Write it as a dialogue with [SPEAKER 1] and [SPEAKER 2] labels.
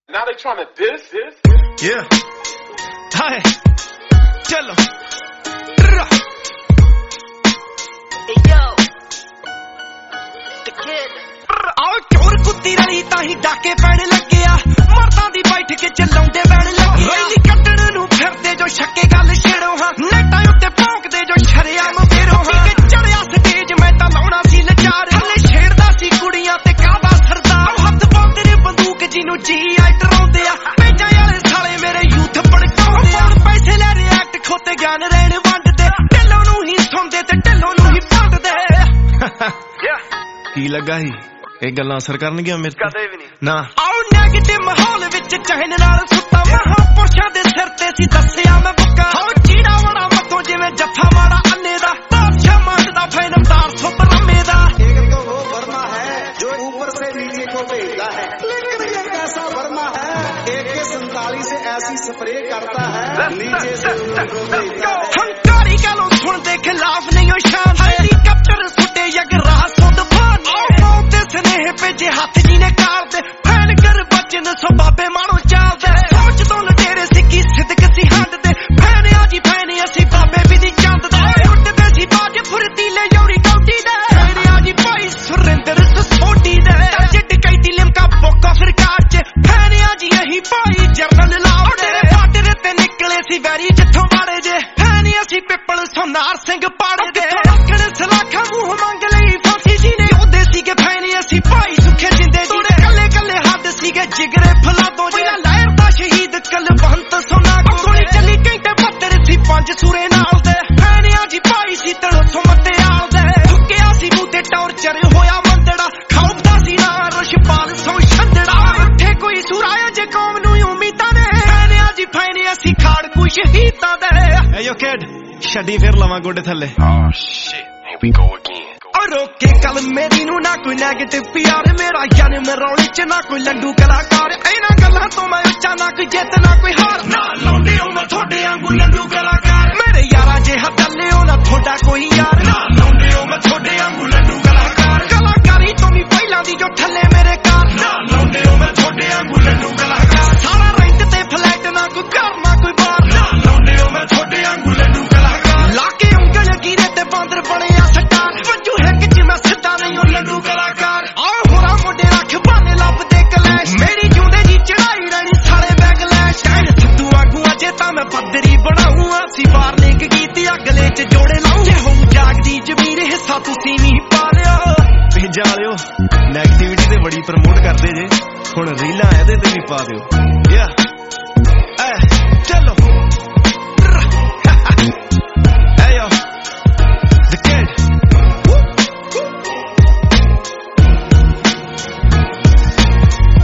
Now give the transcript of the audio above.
[SPEAKER 1] Now they trying to diss.
[SPEAKER 2] Yeah. Hi. Chalo.
[SPEAKER 3] Hey yo. The kid.
[SPEAKER 2] ਆਓ ਚੋਰ ਕੁੱਤੀ ਰਲੀ ਤਾਂ ਹੀ ਡਾਕੇ ਪੈਣ ਲੱਗਿਆ ਮਰਦਾਂ ਦੀ ਬੈਠ ਕੇ ਚਲਾਉਂਦੇ ਬੈਣ ਲੱਗਿਆ ਰੈਲੀ ਕੱਢਣ ਨੂੰ ਫਿਰਦੇ ਜੋ ਛੱਕੇ ਗੱਲ ਛੇੜੋ ਹਾਂ ਨੈਟਾਂ ਉੱਤੇ ਭੌਂਕਦੇ ਜੋ ਸ਼ਰਿਆਮ ਫੇਰੋ ਹਾਂ ਕਿ ਚੜਿਆ ਸਟੇਜ ਮੈਂ ਤਾਂ ਲਾਉਣਾ ਸੀ ਨਚਾਰ ਹੱਲੇ ਛੇੜਦਾ ਸੀ ਕੁੜੀਆਂ ਤੇ ਕਾਹਦਾ ਸਰਦਾਰ ਹੱਥ ਪਾਉਂਦੇ ਨੇ ਬੰਦੂਕ ਜਿਹਨੂੰ ਜੀ ਆਈ ਡਰਾਉਂਦੇ ਆ ਪੈਜਾਂ ਵਾਲੇ ਸਾਲੇ ਮੇਰੇ ਯੂਥ ਭੜਕਾਉਂਦੇ ਆ ਪੈਸੇ ਲੈ ਰਿਐਕਟ ਖੋਤੇ ਗਿਆਨ ਰਹਿਣ ਵੰਡਦੇ ਢਿੱਲੋਂ ਨੂੰ ਹੀ ਸੁਣਦੇ ਤੇ ਢਿੱਲੋਂ ਨੂੰ ਹੀ ਭੰਡਦੇ ਕੀ ਲੱਗਾ ਸੀ ਇਹ ਗੱਲਾਂ ਅਸਰ ਕਰਨਗੀਆਂ ਮੇਰੇ ਤੇ
[SPEAKER 3] ਕਦੇ ਵੀ ਨਹੀਂ
[SPEAKER 2] ਨਾ ਆਉ ਨੈਗੇਟਿਵ ਮਾਹੌਲ ਵਿੱਚ ਚਹਿਨ ਨਾਲ ਸੁੱਤਾ ਮਹਾਂਪੁਰਸ਼ਾਂ ਦੇ ਸਿਰ ਤੇ ਸੀ ਦੱਸਿਆ ਮੈਂ ਬੁੱਕਾ ਹੋ ਚੀੜਾ ਵੜਾ ਮੱਥੋਂ ਜਿਵੇਂ ਜੱਫਾ ਮਾੜਾ ਅੰਨੇ ਦਾ ਬਾਦਸ਼ਾਹ ਮੰਗਦਾ ਫੈਨਮਦਾਰ ਸੁੱਤ ਰੰਮੇ ਦਾ
[SPEAKER 4] एक तो वो वर्मा है जो ऊपर से नीचे को भेजता है लेकिन ये कैसा वर्मा है AK-47 से ऐसी स्प्रे करता है नीचे से ऊपर को भेजता है
[SPEAKER 2] ਹੰਕਾਰੀ ਗਾਲੋਂ ਸੁਣਦੇ ਖਿਲਾਫ ਨਹੀਂ ਉਹ ਸ਼ਾਨ ਹੈਲੀਕਾਪਟਰ ਸੁੱਟੇ ਯਗਰਾਜ ਸੁੱਧ ਬਾਨ ਆਉ ਤੇ ਸਨੇਹ ਭੇਜੇ ਹੱਥ ਜੀ ਨੇ ਕਾਰ ਦੇ ਫੈਨ ਕਰ ਬਚਨ ਸੋ ਬਾਬੇ ਮਾਣੋ ਚਾਲਦੇ ਸੋਚ ਤੋਂ ਲਟੇਰੇ ਸਿੱਕੀ ਸਿੱਧਕ ਸੀ ਹੱਡ ਦੇ ਫੈਨ ਆ ਜੀ ਫੈਨ ਅਸੀਂ ਬਾਬੇ ਵੀ ਨਹੀਂ ਚੰਦਦੇ ਉੱਡਦੇ ਸੀ ਬਾਜ ਫੁਰਤੀਲੇ ਯੌਰੀ ਕੌਡੀ ਦੇ ਫੈਨ ਆ ਜੀ ਭਾਈ ਸੁਰਿੰਦਰ ਸਸੋਟੀ ਦੇ ਜਿੱਡ ਕੈਦੀ ਲਿਮਕਾ ਬੋਕਾ ਸਰਕਾਰ ਚ ਫੈਨ ਆ ਜੀ ਅਹੀਂ ਭਾਈ ਜਰਨਲ ਲਾਉਡੇ ਬਾਰਡਰ ਤੇ ਨਿਕਲੇ ਸੀ ਵੈਰੀ ਜਿੱਥੋਂ ਬਾੜੇ ਜੇ ਫੈਨ ਅਸੀਂ ਪਿੱਪਲ ਸੋਨਾਰ ਸਿੰਘ ਪਾੜੇ ਦੇ ਰੱਖਣ ਸਲਾਖਾਂ ਮੂੰਹ ਮੰਗ ਲਈ ਫਾਂਸੀ ਜੀ ਨੇ ਉਹਦੇ ਸੀਗੇ ਫੈਨ ਅਸੀਂ ਭਾਈ ਸੁੱਖੇ ਜਿੰਦੇ ਜੀ ਨੇ ਕੱਲੇ ਕੱਲੇ ਹੱਦ ਸੀਗੇ ਜਿਗਰੇ ਫਲਾਦੋਂ ਜੀ ਲਹਿਰ ਦਾ ਸ਼ਹੀਦ ਕਲਵੰਤ ਸੋਨਾ ਗੋਲੀ ਚੱਲੀ ਘੰਟੇ ਬੱਤਰ ਸੀ ਪੰਜ ਸੂਰੇ ਨਾਲ ਦੇ ਫੈਨ ਜੀ ਭਾਈ ਸੀ ਤੜੋ ਮੱਤਿਆਲ ਦੇ ਥੁੱਕਿਆ ਸੀ ਬੂਤੇ ਟੌਰਚਰ ਹੋਇਆ ਮੰਦੜਾ ਖਾਉਦਾ ਸੀ ਨਾ ਰਸ਼ਪਾਲ ਸੋ ਛੰਡੜਾ ਉੱਠੇ ਕੋਈ ਸੁਰਾਇਆ ਜੇ ਕੌਮ ਨੂੰ ਉਮੀਦਾਂ ਨੇ ਫੈਨ ਅਸੀਂ ਖਾੜ ਕੋਈ ਸ਼ਹੀਦਾਂ ਦੇ ਏ ਯੋ ਕਿਡ ਛੱਡੀ ਫਿਰ ਲਵਾਂ ਗੋਡੇ ਥੱਲੇ
[SPEAKER 1] Oh shit, here we go again.
[SPEAKER 2] ਰੋਕੇ ਕੱਲ ਮੇਰੀ ਨੂੰ ਨਾ ਕੋਈ ਨੈਗੇਟਿਵ ਪਿਆਰ ਮੇਰਾ ਯਾਨੀ ਮਰੌਲੀ ਚ ਨਾ ਕੋਈ ਲੰਡੂ ਕਲਾਕਾਰ ਇਹਨਾਂ ਗੱਲਾਂ ਤੋਂ ਮੈਂ ਉੱਚਾ ਨਾ ਕੋਈ ਜਿੱਤ ਨਾ ਕੋਈ ਹਾਰ ਨਾ ਲਾਉਂਦੇ ਹੋ ਮੈਂ ਤੁਹਾਡੇ ਵਾਂਗੂ ਲੰਡੂ ਕਲਾਕਾਰ ਮੇਰੇ ਯਾਰਾਂ ਜੇ ਹੱਲੇ ਹੋ ਨਾ ਤੁਹਾਡਾ ਕੋਈ ਯਾਰ ਨਾ ਲਾਉਂਦੇ ਹੋ ਮੈਂ ਤੁਹਾਡੇ ਵਾਂਗੂ ਲੰਡੂ ਕਲਾਕਾਰ ਕਲਾਕਾਰੀ ਤੋਂ ਵੀ ਪਹਿਲਾਂ ਦੀ ਜੋ ਥੱਲੇ ਮੇਰੇ ਕਾਰ ਨਾ ਲਾਉਂਦੇ ਹੋ ਮੈਂ ਤੁਹਾਡੇ ਵਾਂਗੂ ਲੰਡੂ ਕਲਾਕਾਰ ਸਾਰਾ ਰੈਂਟ ਤੇ ਫਲੈਟ ਨਾ ਕੋਈ ਘਰ ਨਾ ਕੋਈ ਬਾਰ ਨਾ ਲਾਉਂਦੇ ਹੋ ਮੈਂ ਤੁਹਾਡੇ ਵਾਂਗੂ ਲੰਡੂ ਕਲਾਕਾਰ ਲਾ ਕੇ ਉਂਗਲ ਗੀਰੇ ਤੇ ਬਾਂਦਰ ਬਣਿਆ ਸਟਾਰ ਵੰਜੂ ਹਿੱਕ ਚ ਮੈਂ ਸਿੱਧਾ ਨਹੀਂ ਉਹ ਲੰਡੂ ਕਲਾਕਾਰ ਆ ਹੋਰਾਂ ਮੋਢੇ ਰੱਖ ਬਾਨੇ ਲੱਭਦੇ ਕਲੈਸ਼ ਮੇਰੀ ਜੂੰਦੇ ਦੀ ਚੜਾਈ ਰਹਿਣੀ ਸਾਲੇ ਬੈਗਲੈਸ਼ ਟੈਨ ਸਿੱਧੂ ਆਗੂ ਅਜੇ ਤਾਂ ਮੈਂ ਪੱਧਰੀ ਬਣਾਉਂ ਅਸੀਂ ਵਾਰਨਿੰਗ ਕੀਤੀ ਅਗਲੇ ਚ ਜੋੜੇ ਲਾਉਂ ਜੇ ਹੋਊ ਜਾਗਦੀ ਜ਼ਮੀਰ ਹਿੱਸਾ ਤੁਸੀਂ ਨਹੀਂ ਪਾ ਲਿਓ ਭੇਜਾ ਲਿਓ ਨੈਗੇਟਿਵਿਟੀ ਤੇ ਬੜੀ ਪ੍ਰਮੋਟ ਕਰਦੇ ਜੇ ਹੁਣ ਰੀਲਾਂ ਇਹਦੇ ਤੇ ਵੀ ਪਾ ਦਿਓ